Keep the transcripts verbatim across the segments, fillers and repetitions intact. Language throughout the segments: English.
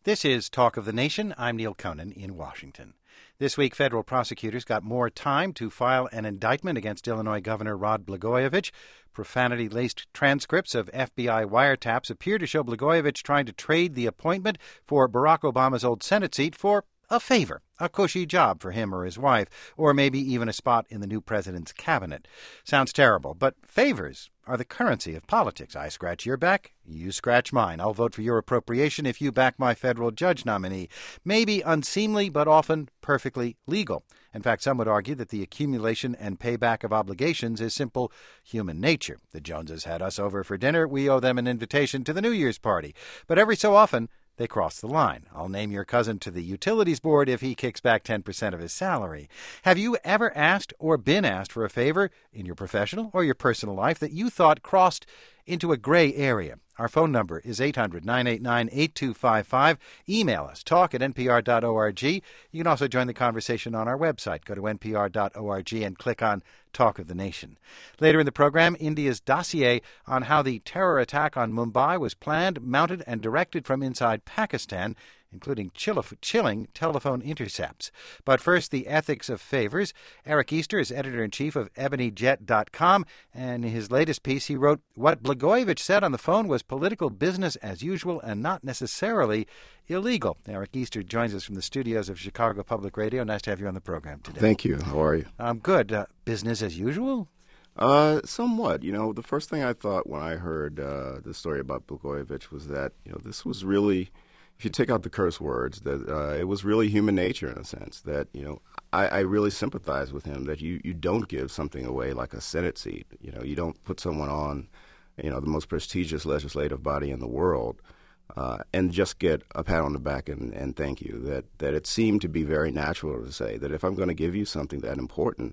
This is Talk of the Nation. I'm Neil Conan in Washington. This week, federal prosecutors got more time to file an indictment against Illinois Governor Rod Blagojevich. Profanity-laced transcripts of F B I wiretaps appear to show Blagojevich trying to trade the appointment for Barack Obama's old Senate seat for a favor, a cushy job for him or his wife, or maybe even a spot in the new president's cabinet. Sounds terrible, but favors are the currency of politics. I scratch your back, you scratch mine. I'll vote for your appropriation if you back my federal judge nominee. Maybe unseemly, but often perfectly legal. In fact, some would argue that the accumulation and payback of obligations is simple human nature. The Joneses had us over for dinner. We owe them an invitation to the New Year's party. But every so often, they cross the line. I'll name your cousin to the utilities board if he kicks back ten percent of his salary. Have you ever asked or been asked for a favor in your professional or your personal life that you thought crossed into a gray area? Our phone number is eight hundred, nine eight nine, eight two five five. Email us, talk at n p r dot org. You can also join the conversation on our website. Go to n p r dot org and click on Talk of the Nation. Later in the program, India's dossier on how the terror attack on Mumbai was planned, mounted, and directed from inside Pakistan, including chill- chilling telephone intercepts. But first, the ethics of favors. Eric Easter is editor-in-chief of ebony jet dot com, and in his latest piece he wrote, "What Blagojevich said on the phone was political business as usual and not necessarily illegal." Eric Easter joins us from the studios of Chicago Public Radio. Nice to have you on the program today. Thank you. How are you? I'm good. Uh, business as usual? Uh, somewhat. You know, the first thing I thought when I heard uh, the story about Blagojevich was that, you know, this was really, if you take out the curse words, that uh, it was really human nature in a sense. That, you know, I, I really sympathize with him that you, you don't give something away like a Senate seat. You know, you don't put someone on, you know, the most prestigious legislative body in the world uh, and just get a pat on the back and, and thank you. That, that it seemed to be very natural to say that if I'm going to give you something that important,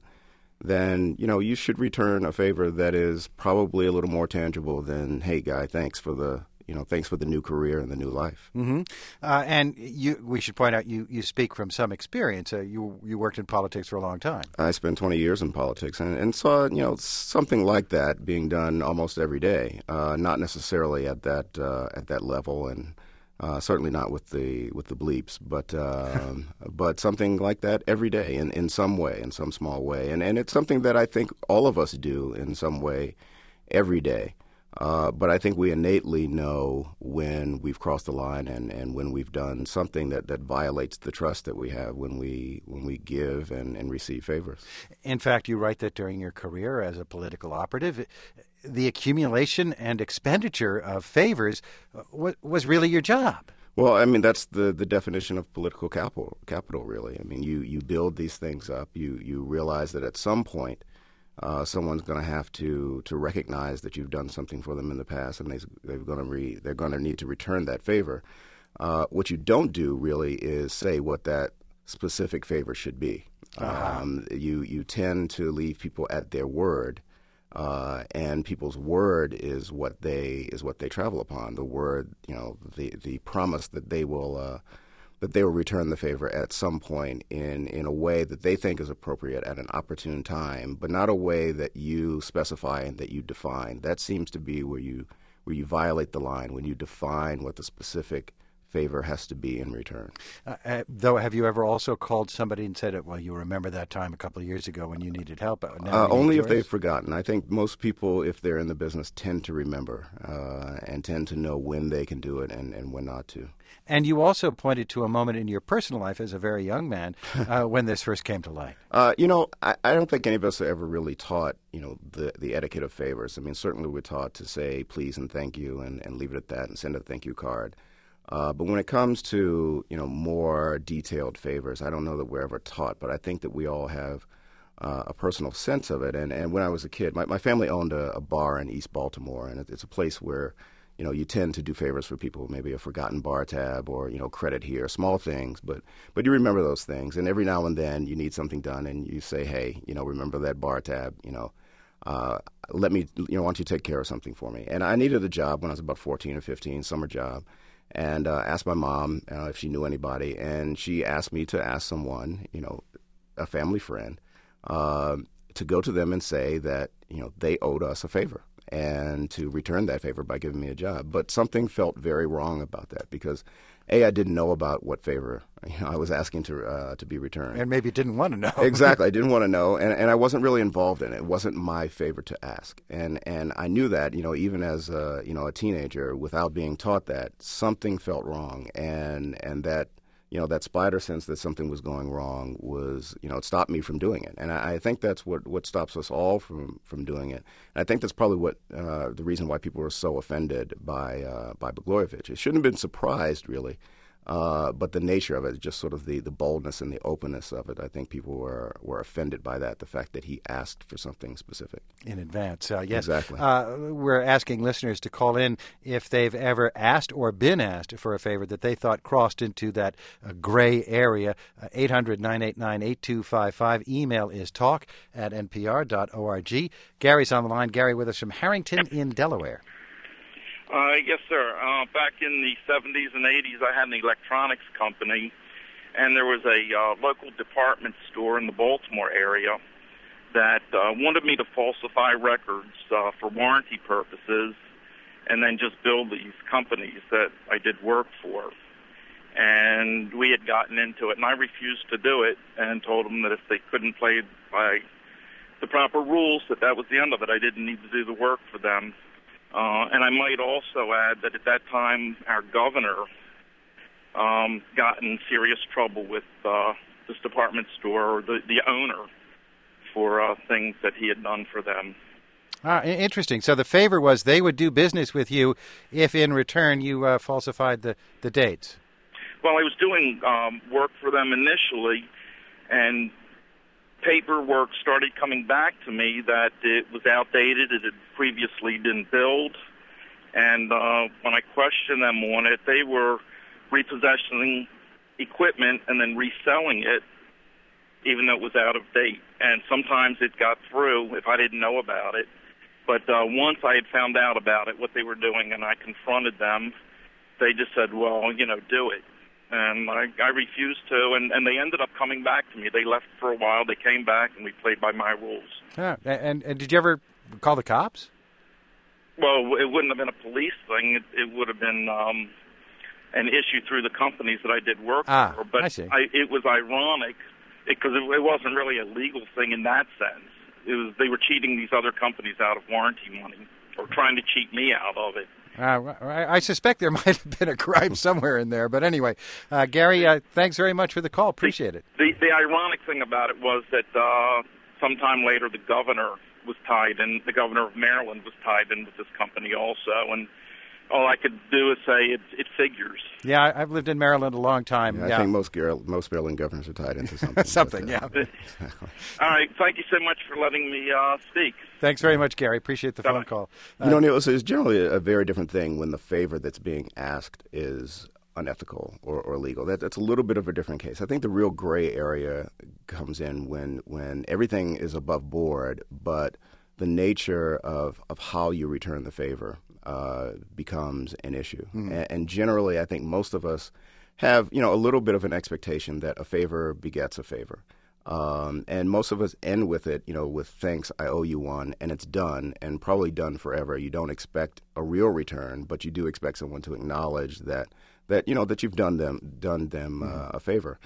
then, you know, you should return a favor that is probably a little more tangible than, hey, guy, thanks for the, you know, thanks for the new career and the new life. Mm-hmm. Uh, and you, we should point out, you, you speak from some experience. Uh, you you worked in politics for a long time. I spent twenty years in politics and, and saw, you know, something like that being done almost every day. Uh, not necessarily at that uh, at that level, and uh, certainly not with the with the bleeps, but um, but something like that every day in, in some way, in some small way, and and it's something that I think all of us do in some way every day. Uh, but I think we innately know when we've crossed the line and, and when we've done something that, that violates the trust that we have when we when we give and, and receive favors. In fact, you write that during your career as a political operative, the accumulation and expenditure of favors was, was really your job. Well, I mean, that's the, the definition of political capital, capital, really. I mean, you, you build these things up. You, you realize that at some point, Uh, someone's going to have to to recognize that you've done something for them in the past, and they, they're going to re, they're going to need to return that favor. Uh, what you don't do really is say what that specific favor should be. Uh-huh. Um, you you tend to leave people at their word, uh, and people's word is what they is what they travel upon. The word, you know, the the promise that they will. Uh, that they will return the favor at some point in, in a way that they think is appropriate at an opportune time, but not a way that you specify and that you define. That seems to be where you where you violate the line, when you define what the specific favor has to be in return. Uh, uh, though, have you ever also called somebody and said, well, you remember that time a couple of years ago when you needed help? Now Uh, you need only if yours? they've forgotten. I think most people, if they're in the business, tend to remember uh, and tend to know when they can do it and, and when not to. And you also pointed to a moment in your personal life as a very young man uh, when this first came to light. Uh, you know, I, I don't think any of us are ever really taught, you know, the, the etiquette of favors. I mean, certainly we're taught to say please and thank you and, and leave it at that and send a thank you card. Uh, but when it comes to, you know, more detailed favors, I don't know that we're ever taught, but I think that we all have uh, a personal sense of it. And, and when I was a kid, my, my family owned a, a bar in East Baltimore, and it, it's a place where, you know, you tend to do favors for people, maybe a forgotten bar tab or, you know, credit here, small things, but but you remember those things. And every now and then you need something done and you say, hey, you know, remember that bar tab, you know, uh, let me, you know, why don't you take care of something for me? And I needed a job when I was about fourteen or fifteen, summer job. And uh, asked my mom uh, if she knew anybody, and she asked me to ask someone, you know, a family friend, uh, to go to them and say that, you know, they owed us a favor and to return that favor by giving me a job. But something felt very wrong about that because A, I didn't know about what favor you know, I was asking to uh, to be returned. And maybe didn't want to know. Exactly. I didn't want to know, and, and I wasn't really involved in it. It wasn't my favor to ask. And and I knew that, you know, even as a, you know, a teenager, without being taught that, something felt wrong. And and that, you know, that spider sense that something was going wrong was, you know, it stopped me from doing it. And I, I think that's what, what stops us all from, from doing it. And I think that's probably what uh, the reason why people were so offended by, uh, by Blagojevich. It shouldn't have been surprised, really. Uh, but the nature of it, just sort of the, the boldness and the openness of it, I think people were were offended by that, the fact that he asked for something specific. In advance, uh, yes. Exactly. Uh, we're asking listeners to call in if they've ever asked or been asked for a favor that they thought crossed into that uh, gray area. Uh, eight hundred, nine eight nine, eight two five five. Email is talk at n p r dot org. Gary's on the line. Gary with us from Harrington in Delaware. Uh, yes, sir. Uh, back in the seventies and eighties, I had an electronics company, and there was a uh, local department store in the Baltimore area that uh, wanted me to falsify records uh, for warranty purposes and then just bill these companies that I did work for. And we had gotten into it, and I refused to do it and told them that if they couldn't play by the proper rules, that that was the end of it. I didn't need to do the work for them. Uh, and I might also add that at that time, our governor um, got in serious trouble with uh, this department store, or the, the owner, for uh, things that he had done for them. Ah, interesting. So the favor was they would do business with you if in return you uh, falsified the, the dates. Well, I was doing um, work for them initially, and paperwork started coming back to me that it was outdated, it had previously been billed, and uh, when I questioned them on it, they were repossessing equipment and then reselling it, even though it was out of date. And sometimes it got through if I didn't know about it. But uh, once I had found out about it, what they were doing, and I confronted them, they just said, well, you know, do it. And I, I refused to, and, and they ended up coming back to me. They left for a while. They came back, and we played by my rules. Ah, and, and did you ever call the cops? Well, it wouldn't have been a police thing. It, it would have been um, an issue through the companies that I did work ah, for. But I see. I, it was ironic because it, it wasn't really a legal thing in that sense. It was they were cheating these other companies out of warranty money, or trying to cheat me out of it. Uh, I suspect there might have been a crime somewhere in there. But anyway, uh, Gary, uh, thanks very much for the call. Appreciate it. The, the ironic thing about it was that uh, sometime later the governor was tied in, the governor of Maryland was tied in with this company also. And all I could do is say it, it figures. Yeah, I've lived in Maryland a long time. Yeah, I yeah. think most most Maryland governors are tied into something. something, but, uh, yeah. Exactly. All right. Thank you so much for letting me uh, speak. Thanks very much, Gary. Appreciate the Bye-bye. phone call. Uh, You know, Neil, it's, it's generally a very different thing when the favor that's being asked is unethical or, or illegal. That, that's a little bit of a different case. I think the real gray area comes in when when everything is above board, but the nature of, of how you return the favor uh, becomes an issue. Mm. And, and generally, I think most of us have, you know, a little bit of an expectation that a favor begets a favor. Um, and most of us end with it, you know, with thanks, I owe you one, and it's done, and probably done forever. You don't expect a real return, but you do expect someone to acknowledge that, that you know, that you've done them done them mm. uh, a favor.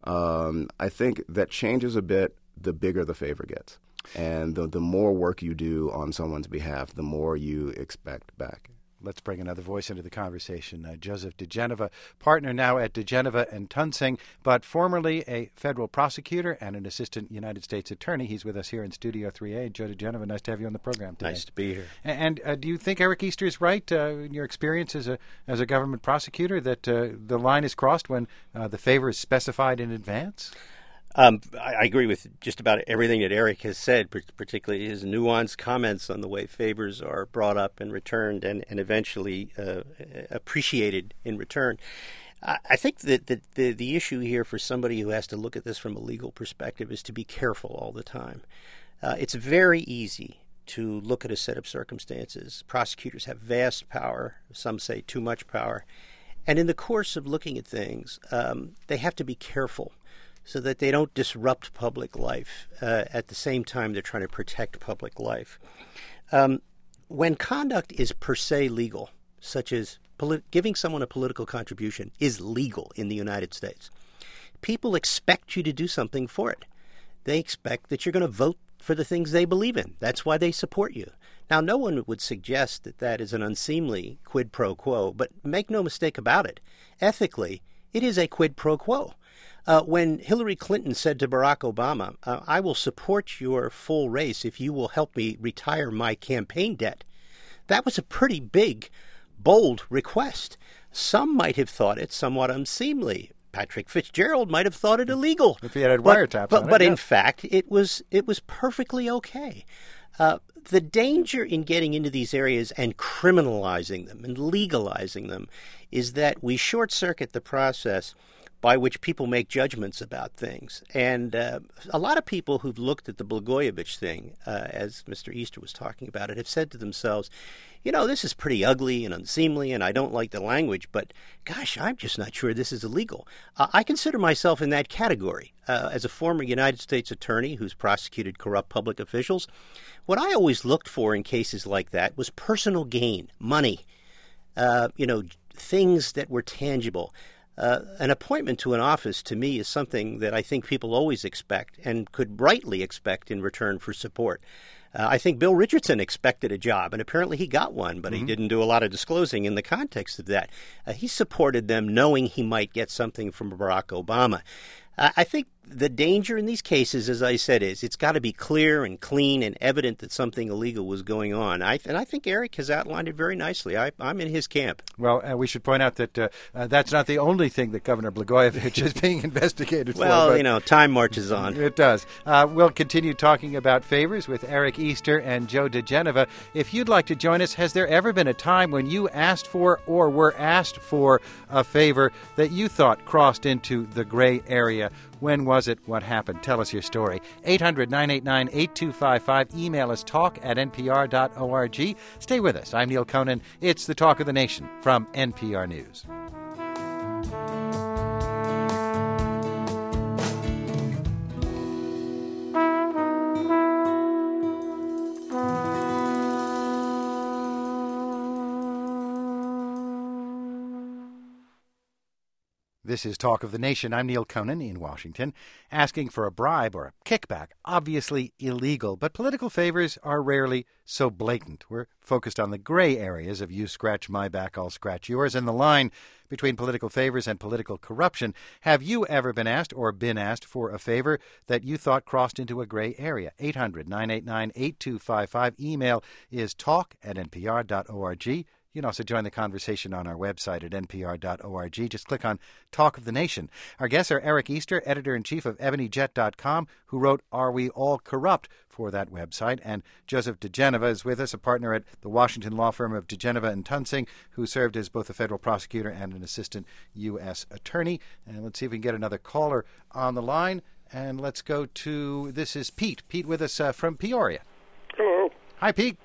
Um, I think that changes a bit the bigger the favor gets. And the, the more work you do on someone's behalf, the more you expect back. Let's bring another voice into the conversation. Uh, Joseph diGenova, partner now at diGenova and Tunsing, but formerly a federal prosecutor and an assistant United States attorney. He's with us here in Studio three A. Joe diGenova, nice to have you on the program today. Nice to be here. And, and uh, do you think Eric Easter is right, uh, in your experience as a as a government prosecutor, that uh, the line is crossed when uh, the favor is specified in advance? Um, I, I agree with just about everything that Eric has said, particularly his nuanced comments on the way favors are brought up and returned and, and eventually uh, appreciated in return. I, I think that the, the, the issue here for somebody who has to look at this from a legal perspective is to be careful all the time. Uh, it's very easy to look at a set of circumstances. Prosecutors have vast power, some say too much power, and in the course of looking at things, um, they have to be careful so that they don't disrupt public life. Uh, at the same time, they're trying to protect public life. Um, when conduct is per se legal, such as polit- giving someone a political contribution is legal in the United States. People expect you to do something for it. They expect that you're going to vote for the things they believe in. That's why they support you. Now, no one would suggest that that is an unseemly quid pro quo, but make no mistake about it. Ethically, it is a quid pro quo. Uh, when Hillary Clinton said to Barack Obama, uh, I will support your full race if you will help me retire my campaign debt, that was a pretty big, bold request. Some might have thought it somewhat unseemly. Patrick Fitzgerald might have thought it illegal. If he had but, wiretaps but, on it. But yeah. in fact, it was it was perfectly okay. Uh, the danger in getting into these areas and criminalizing them and legalizing them is that we short-circuit the process by which people make judgments about things. And uh, a lot of people who've looked at the Blagojevich thing, uh, as Mister Easter was talking about it, have said to themselves, you know, this is pretty ugly and unseemly, and I don't like the language, but gosh, I'm just not sure this is illegal. Uh, I consider myself in that category. Uh, as a former United States attorney who's prosecuted corrupt public officials, what I always looked for in cases like that was personal gain, money, uh, you know, things that were tangible. Uh, an appointment to an office, to me, is something that I think people always expect and could rightly expect in return for support. Uh, I think Bill Richardson expected a job, and apparently he got one, but mm-hmm. he didn't do a lot of disclosing in the context of that. Uh, he supported them knowing he might get something from Barack Obama. Uh, I think the danger in these cases, as I said, is it's got to be clear and clean and evident that something illegal was going on. I, and I think Eric has outlined it very nicely. I, I'm in his camp. Well, uh, we should point out that uh, uh, that's not the only thing that Governor Blagojevich is being investigated well, for. Well, you know, time marches on. It does. Uh, we'll continue talking about favors with Eric Easter and Joe DeGeneva. If you'd like to join us, has there ever been a time when you asked for or were asked for a favor that you thought crossed into the gray area? When was it? What happened? Tell us your story. eight hundred, nine eight nine, eight two five five. Email us talk at n p r dot org. Stay with us. I'm Neil Conan. It's the Talk of the Nation from N P R News. This is Talk of the Nation. I'm Neil Conan in Washington. Asking for a bribe or a kickback, obviously illegal, but political favors are rarely so blatant. We're focused on the gray areas of you scratch my back, I'll scratch yours, and the line between political favors and political corruption. Have you ever been asked or been asked for a favor that you thought crossed into a gray area? eight hundred, nine eight nine, eight two five five. Email is talk at n p r dot org. You can also join the conversation on our website at n p r dot org. Just click on Talk of the Nation. Our guests are Eric Easter, editor-in-chief of ebony jet dot com, who wrote Are We All Corrupt for that website, and Joseph DeGeneva is with us, a partner at the Washington law firm of DeGeneva and Tunsing, who served as both a federal prosecutor and an assistant U S attorney. And let's see if we can get another caller on the line. And let's go to, this is Pete. Pete with us uh, from Peoria. Hello. Hi, Pete.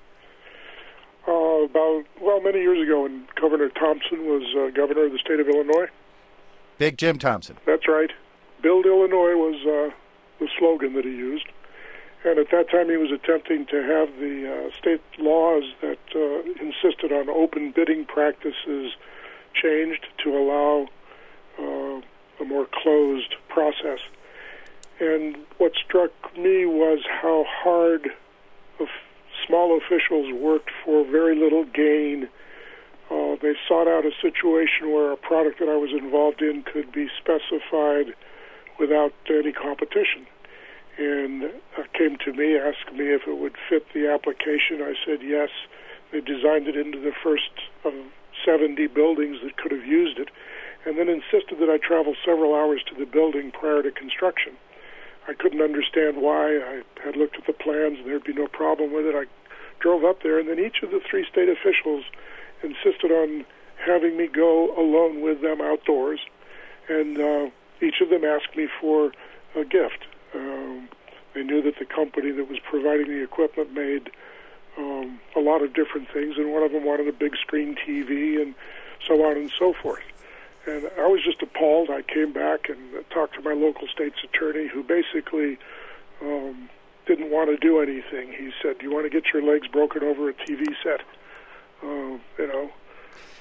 Uh, about, well, many years ago when Governor Thompson was uh, governor of the state of Illinois. Big Jim Thompson. That's right. Build Illinois was uh, the slogan that he used. And at that time he was attempting to have the uh, state laws that uh, insisted on open bidding practices changed to allow uh, a more closed process. And what struck me was how hard of small officials worked for very little gain. Uh, they sought out a situation where a product that I was involved in could be specified without any competition. And uh, came to me, asked me if it would fit the application. I said yes. They designed it into the first of seventy buildings that could have used it, and then insisted that I travel several hours to the building prior to construction. I couldn't understand why. I had looked at the plans, and there'd be no problem with it. I drove up there, and then each of the three state officials insisted on having me go alone with them outdoors, and uh, each of them asked me for a gift. Um, they knew that the company that was providing the equipment made um, a lot of different things, and one of them wanted a big screen T V and so on and so forth. And I was just appalled. I came back and talked to my local state's attorney, who basically um, didn't want to do anything. He said, "Do you want to get your legs broken over a T V set?" Uh, you know.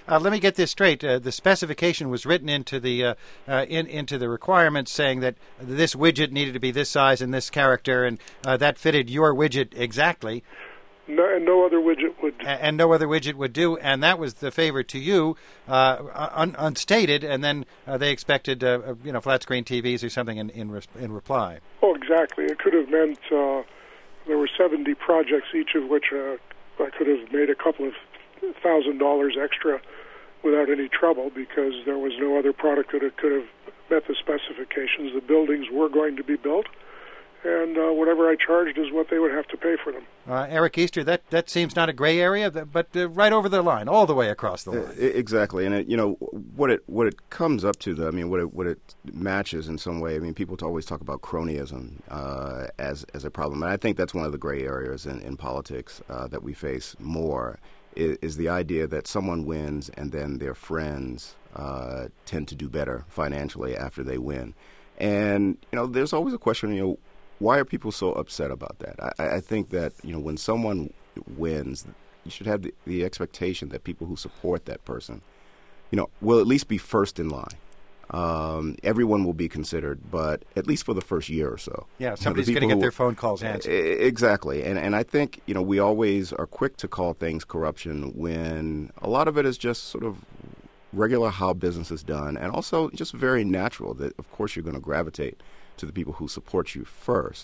Uh, let me get this straight. Uh, the specification was written into the uh, uh, in, into the requirements, saying that this widget needed to be this size and this character, and uh, that fitted your widget exactly. No, and no other widget would. And, and no other widget would do, and that was the favor to you, uh, un, unstated, and then uh, they expected, uh, you know, flat screen T Vs or something in in, res- in reply. Oh, exactly. It could have meant uh, there were seventy projects, each of which uh, I could have made a couple of thousand dollars extra without any trouble, because there was no other product that could have met the specifications. The buildings were going to be built, and uh, whatever I charged is what they would have to pay for them. Uh, Eric Easter, that, that seems not a gray area, but uh, right over the line, all the way across the line. Uh, exactly, and it, you know what it what it comes up to, though. I mean, what it what it matches in some way. I mean, people always talk about cronyism uh, as as a problem, and I think that's one of the gray areas in, in politics uh, that we face more. Is, is the idea that someone wins and then their friends uh, tend to do better financially after they win, and you know, there's always a question, you know. Why are people so upset about that? I, I think that, you know, when someone wins, you should have the, the expectation that people who support that person, you know, will at least be first in line. Um, everyone will be considered, but at least for the first year or so. Yeah, somebody's you know, going to get who, their phone calls answered. Exactly. And, and I think, you know, we always are quick to call things corruption when a lot of it is just sort of regular how business is done, and also just very natural that, of course, you're going to gravitate to the people who support you first.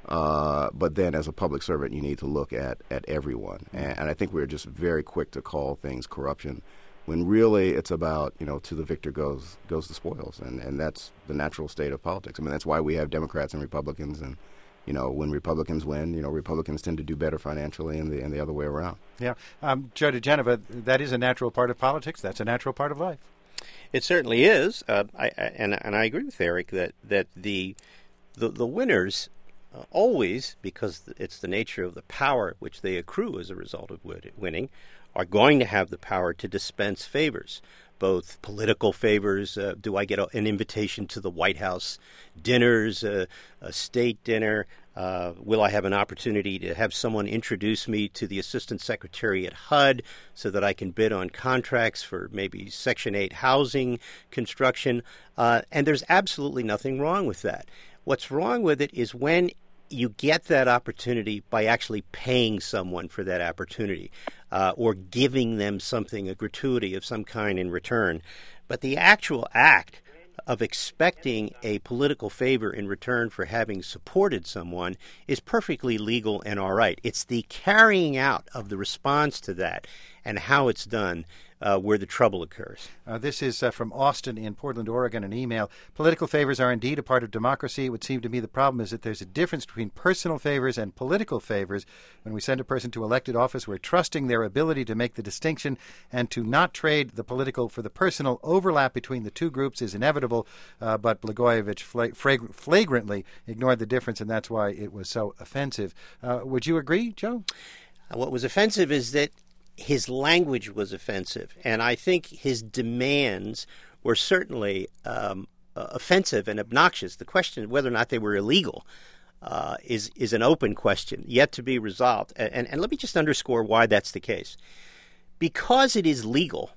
Uh, but then as a public servant, you need to look at, at everyone. And, and I think we're just very quick to call things corruption when really it's about, you know, to the victor goes goes the spoils. And, and that's the natural state of politics. I mean, that's why we have Democrats and Republicans. And, you know, when Republicans win, you know, Republicans tend to do better financially and the, and the other way around. Yeah. Um, Joe DeGenova, that is a natural part of politics. That's a natural part of life. It certainly is, uh, I, I, and and I agree with Eric that that the the, the winners uh, always, because it's the nature of the power which they accrue as a result of winning, are going to have the power to dispense favors, both political favors. Uh, do I get a, an invitation to the White House dinners, uh, a state dinner? Uh, will I have an opportunity to have someone introduce me to the Assistant Secretary at H U D so that I can bid on contracts for maybe Section eight housing construction? Uh, and there's absolutely nothing wrong with that. What's wrong with it is when you get that opportunity by actually paying someone for that opportunity uh, or giving them something, a gratuity of some kind in return. But the actual act of expecting a political favor in return for having supported someone is perfectly legal and all right. It's the carrying out of the response to that and how it's done uh, where the trouble occurs. Uh, this is uh, from Austin in Portland, Oregon, an email. Political favors are indeed a part of democracy. It would seem to me the problem is that there's a difference between personal favors and political favors. When we send a person to elected office, we're trusting their ability to make the distinction and to not trade the political for the personal. Overlap between the two groups is inevitable, uh, but Blagojevich fla- frag- flagrantly ignored the difference, and that's why it was so offensive. Uh, would you agree, Joe? Uh, what was offensive is that his language was offensive, and I think his demands were certainly um, uh, offensive and obnoxious. The question of whether or not they were illegal uh, is is an open question, yet to be resolved. And, and let me just underscore why that's the case. Because it is legal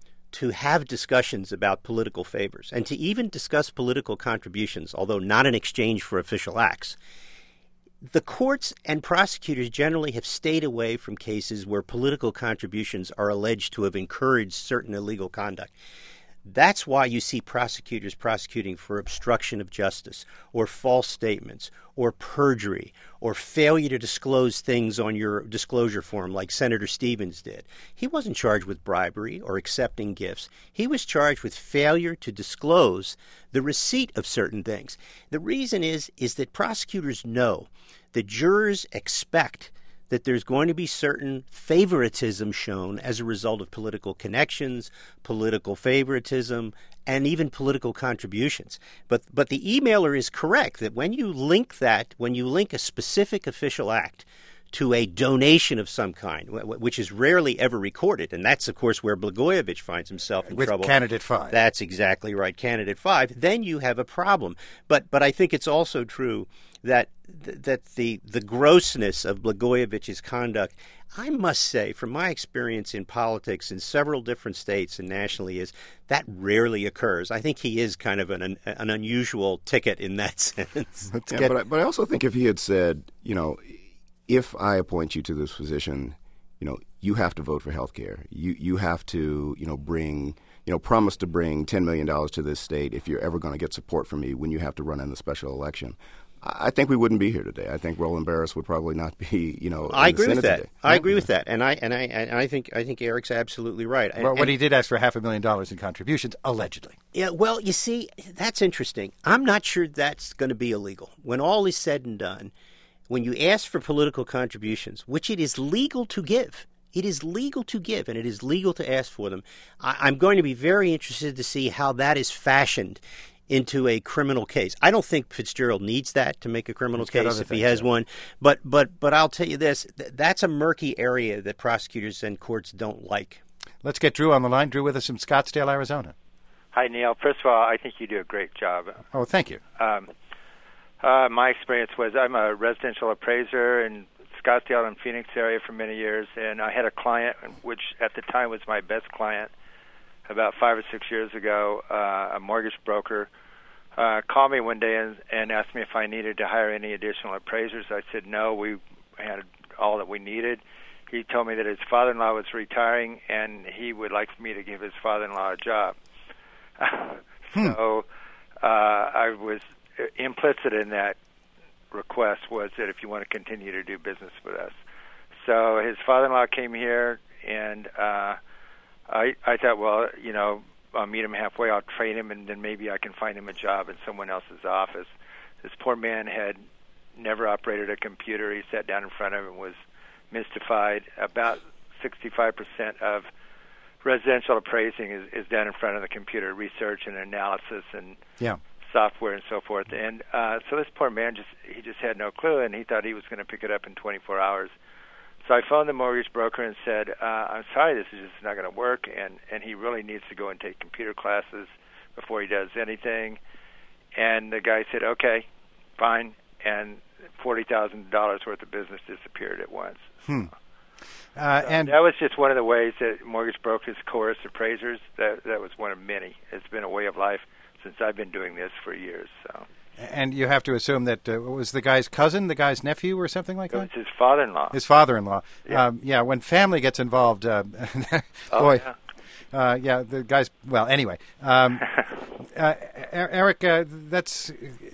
to have discussions about political favors and to even discuss political contributions, although not in exchange for official acts, the courts and prosecutors generally have stayed away from cases where political contributions are alleged to have encouraged certain illegal conduct. That's why you see prosecutors prosecuting for obstruction of justice or false statements or perjury or failure to disclose things on your disclosure form like Senator Stevens did. He wasn't charged with bribery or accepting gifts. He was charged with failure to disclose the receipt of certain things. The reason is, is that prosecutors know that jurors expect that there's going to be certain favoritism shown as a result of political connections, political favoritism, and even political contributions. But but the emailer is correct that when you link that, when you link a specific official act to a donation of some kind, which is rarely ever recorded. And that's, of course, where Blagojevich finds himself in with trouble. With Candidate five. That's exactly right, Candidate five. Then you have a problem. But but I think it's also true that that the the grossness of Blagojevich's conduct, I must say, from my experience in politics in several different states and nationally, is that rarely occurs. I think he is kind of an an unusual ticket in that sense. Yeah, but, I, but I also think if he had said, you know, if I appoint you to this position, you know, you have to vote for health care. You you have to, you know, bring, you know, promise to bring ten million dollars to this state if you're ever going to get support from me when you have to run in the special election. I think we wouldn't be here today. I think Roland Barris would probably not be, you know. I agree with that. Today. I agree with that, and I and I and I think I think Eric's absolutely right. Well, and, when he did ask for half a million dollars in contributions, allegedly. Yeah. Well, you see, that's interesting. I'm not sure that's going to be illegal. When all is said and done, when you ask for political contributions, which it is legal to give. It is legal to give, and it is legal to ask for them. I, I'm going to be very interested to see how that is fashioned into a criminal case. I don't think Fitzgerald needs that to make a criminal He's case if he has one. But but but I'll tell you this, th- that's a murky area that prosecutors and courts don't like. Let's get Drew on the line. Drew with us from Scottsdale, Arizona. Hi, Neil. First of all, I think you do a great job. Oh, thank you. Um, uh, my experience was I'm a residential appraiser in Scottsdale and Phoenix area for many years, and I had a client, which at the time was my best client, about five or six years ago, uh, a mortgage broker, uh, called me one day and, and asked me if I needed to hire any additional appraisers. I said no, we had all that we needed. He told me that his father-in-law was retiring, and he would like for me to give his father-in-law a job. so uh, I was implicit in that request was that if you want to continue to do business with us. So his father-in-law came here, and uh, I, I thought, well, you know, I'll meet him halfway, I'll train him, and then maybe I can find him a job in someone else's office. This poor man had never operated a computer. He sat down in front of it and was mystified. About sixty-five percent of residential appraising is, is done in front of the computer, research and analysis and yeah. software and so forth. And uh, so this poor man, just he just had no clue, and he thought he was going to pick it up in twenty-four hours. So I phoned the mortgage broker and said, uh, I'm sorry, this is just not going to work, and, and he really needs to go and take computer classes before he does anything. And the guy said, okay, fine, and forty thousand dollars worth of business disappeared at once. Hmm. Uh, so and that was just one of the ways that mortgage brokers coerce appraisers. That, that was one of many. It's been a way of life since I've been doing this for years. So. And you have to assume that uh, was the guy's cousin, the guy's nephew, or something like It that? was his father-in-law. His father-in-law. Yeah. Um, yeah, when family gets involved, uh, oh, boy, yeah. Uh, yeah, the guy's, well, anyway. Um, uh, Eric, uh, that's...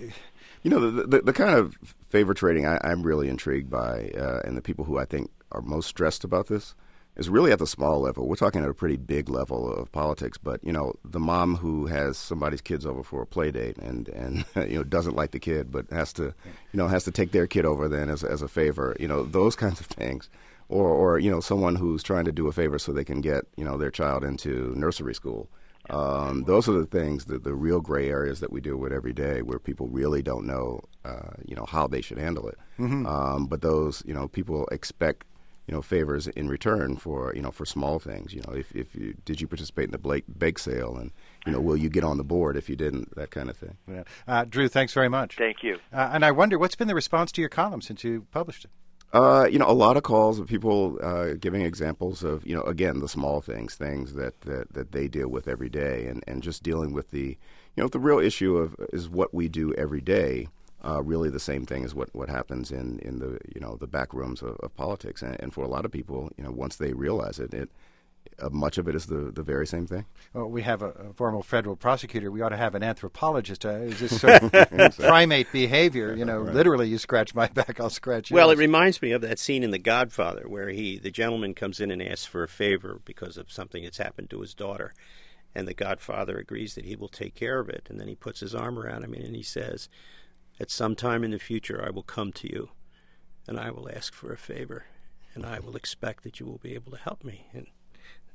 You know, the, the, the kind of favor trading I, I'm really intrigued by, uh, and the people who I think are most stressed about this, is really at the small level. We're talking at a pretty big level of politics, but, you know, the mom who has somebody's kids over for a play date and, and you know, doesn't like the kid but has to, you know, has to take their kid over then as, as a favor, you know, those kinds of things. Or, or, you know, someone who's trying to do a favor so they can get, you know, their child into nursery school. Um, those are the things, the, the real gray areas that we deal with every day where people really don't know, uh, you know, how they should handle it. Mm-hmm. Um, but those, you know, people expect, you know, favors in return for, you know, for small things. You know, if, if you, did you participate in the Blake bake sale, and, you know, will you get on the board if you didn't, that kind of thing. Yeah. Uh, Drew, thanks very much. Thank you. Uh, and I wonder, what's been the response to your column since you published it? Uh, you know, a lot of calls of people uh, giving examples of, you know, again, the small things, things that, that, that they deal with every day, and, and just dealing with the, you know, the real issue of is what we do every day. Uh, really the same thing as what, what happens in, in the, you know, the back rooms of, of politics. And, and for a lot of people, you know, once they realize it, it uh, much of it is the, the very same thing. Well, we have a, a former federal prosecutor. We ought to have an anthropologist. Uh, is this sort of primate behavior? You know, right. Literally, you scratch my back, I'll scratch yours. Well, it reminds me of that scene in The Godfather where he, the gentleman comes in and asks for a favor because of something that's happened to his daughter. And the Godfather agrees that he will take care of it. And then he puts his arm around him and he says, at some time in the future, I will come to you, and I will ask for a favor, and I will expect that you will be able to help me. And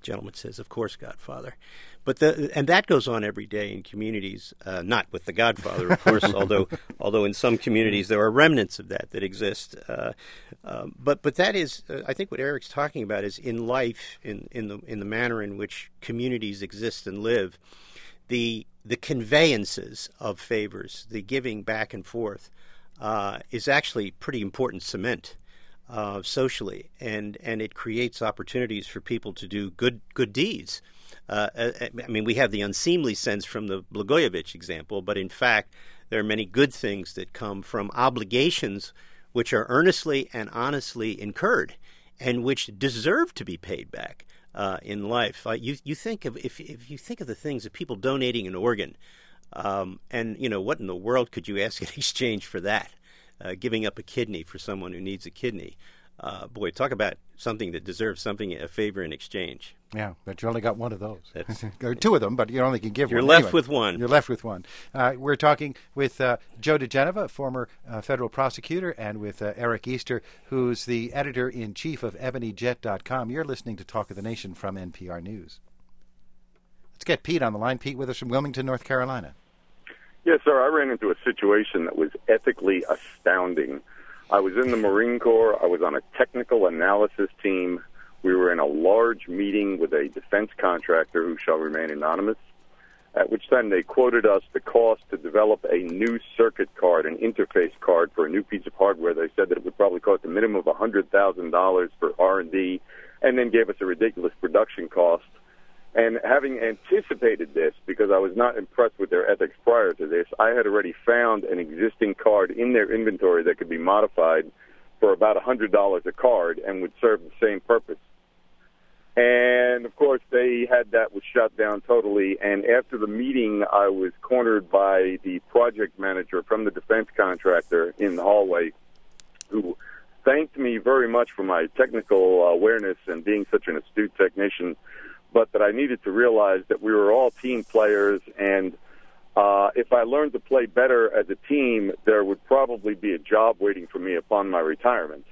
gentleman says, of course, Godfather. But the, and that goes on every day in communities, uh, not with the Godfather, of course, although although in some communities there are remnants of that that exist. Uh, uh, but but that is, uh, I think what Eric's talking about is in life, in, in the in the manner in which communities exist and live, the the conveyances of favors, the giving back and forth, uh, is actually pretty important cement uh, socially, and and it creates opportunities for people to do good good deeds. Uh, I mean, we have the unseemly sense from the Blagojevich example, but in fact, there are many good things that come from obligations which are earnestly and honestly incurred and which deserve to be paid back uh, in life. Uh, you you think of if if you think of the things of people donating an organ, um, and you know what in the world could you ask in exchange for that? Uh, giving up a kidney for someone who needs a kidney. Uh, boy, talk about something that deserves something, a favor in exchange. Yeah, but you only got one of those. Or two of them, but you only can give You're one. You're left anyway, with one. You're left with one. Uh, we're talking with uh, Joe diGenova, former uh, federal prosecutor, and with uh, Eric Easter, who's the editor-in-chief of ebony jet dot com. You're listening to Talk of the Nation from N P R News. Let's get Pete on the line. Pete with us from Wilmington, North Carolina. Yes, sir. I ran into a situation that was ethically astounding. I was in the Marine Corps. I was on a technical analysis team. We were in a large meeting with a defense contractor who shall remain anonymous, at which time they quoted us the cost to develop a new circuit card, an interface card for a new piece of hardware. They said that it would probably cost a minimum of one hundred thousand dollars for R and D, and then gave us a ridiculous production cost. And having anticipated this, because I was not impressed with their ethics prior to this, I had already found an existing card in their inventory that could be modified for about one hundred dollars a card and would serve the same purpose. And, of course, they had that was shut down totally. And after the meeting, I was cornered by the project manager from the defense contractor in the hallway, who thanked me very much for my technical awareness and being such an astute technician, but that I needed to realize that we were all team players, and uh, if I learned to play better as a team, there would probably be a job waiting for me upon my retirement.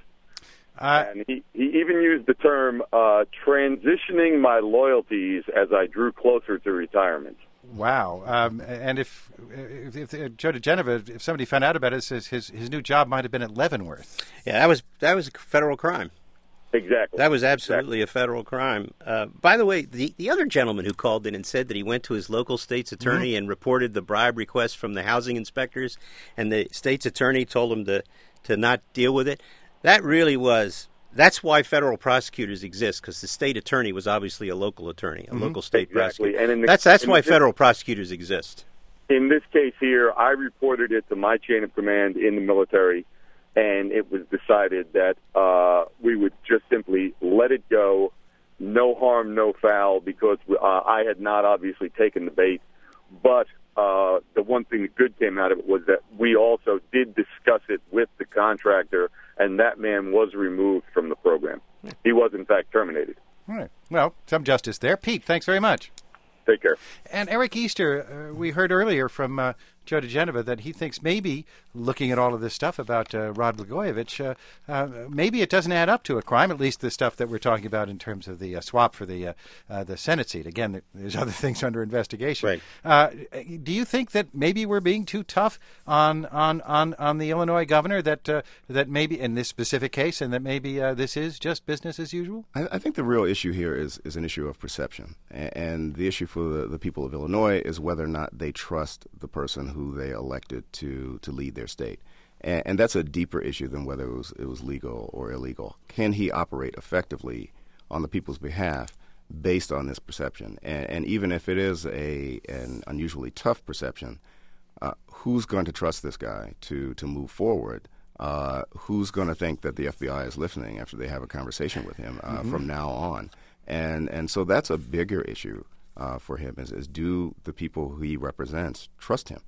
Uh, and he, he even used the term uh, transitioning my loyalties as I drew closer to retirement. Wow. Um, and if, if, if uh, Joe diGenova, if somebody found out about it, says his, his new job might have been at Leavenworth. Yeah, that was that was a federal crime. Exactly. That was absolutely exactly. a federal crime. Uh, by the way, the, the other gentleman who called in and said that he went to his local state's attorney mm-hmm. and reported the bribe request from the housing inspectors, and the state's attorney told him to, to not deal with it, that really was, that's why federal prosecutors exist, because the state attorney was obviously a local attorney, a mm-hmm. local state exactly. prosecutor. And the, that's that's why the, federal prosecutors exist. In this case here, I reported it to my chain of command in the military, and it was decided that uh, we would just simply let it go, no harm, no foul, because uh, I had not obviously taken the bait. But uh, the one thing that good came out of it was that we also did discuss it with the contractor, and that man was removed from the program. He was, in fact, terminated. All right. Well, some justice there. Pete, thanks very much. Take care. And Eric Easter, uh, we heard earlier from uh, Joe diGenova that he thinks maybe, looking at all of this stuff about uh, Rod Blagojevich, uh, uh, maybe it doesn't add up to a crime, at least the stuff that we're talking about in terms of the uh, swap for the uh, uh, the Senate seat. Again, there's other things under investigation. Right. Uh, do you think that maybe we're being too tough on on, on, on the Illinois governor, that uh, that maybe in this specific case, and that maybe uh, this is just business as usual? I, I think the real issue here is, is an issue of perception. And, and the issue for the, the people of Illinois is whether or not they trust the person who they elected to, to lead their state. And, and that's a deeper issue than whether it was, it was legal or illegal. Can he operate effectively on the people's behalf based on this perception? And, and even if it is a an unusually tough perception, uh, who's going to trust this guy to, to move forward? Uh, who's going to think that the F B I is listening after they have a conversation with him uh, mm-hmm. from now on? And and so that's a bigger issue uh, for him, is, is do the people who he represents trust him?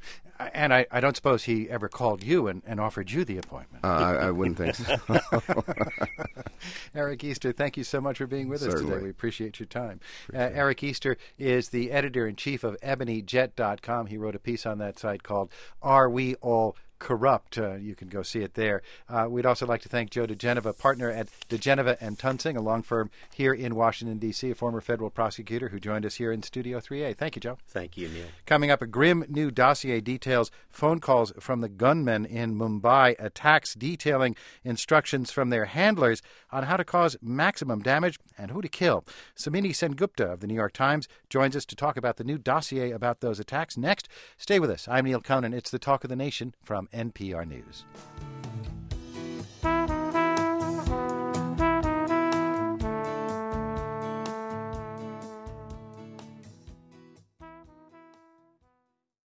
And I, I don't suppose he ever called you and, and offered you the appointment. Uh, I, I wouldn't think so. Eric Easter, thank you so much for being with Certainly. us today. We appreciate your time. Uh, Appreciate Eric Easter is the editor-in-chief of ebony jet dot com. He wrote a piece on that site called Are We All Corrupt. Uh, you can go see it there. Uh, we'd also like to thank Joe DeGeneva, partner at DeGeneva and Tunsing, a law firm here in Washington, D C, a former federal prosecutor who joined us here in Studio three A. Thank you, Joe. Thank you, Neil. Coming up, a grim new dossier details phone calls from the gunmen in Mumbai, attacks detailing instructions from their handlers on how to cause maximum damage and who to kill. Samini Sengupta of the New York Times joins us to talk about the new dossier about those attacks next. Stay with us. I'm Neil Conan. It's the Talk of the Nation from N P R News.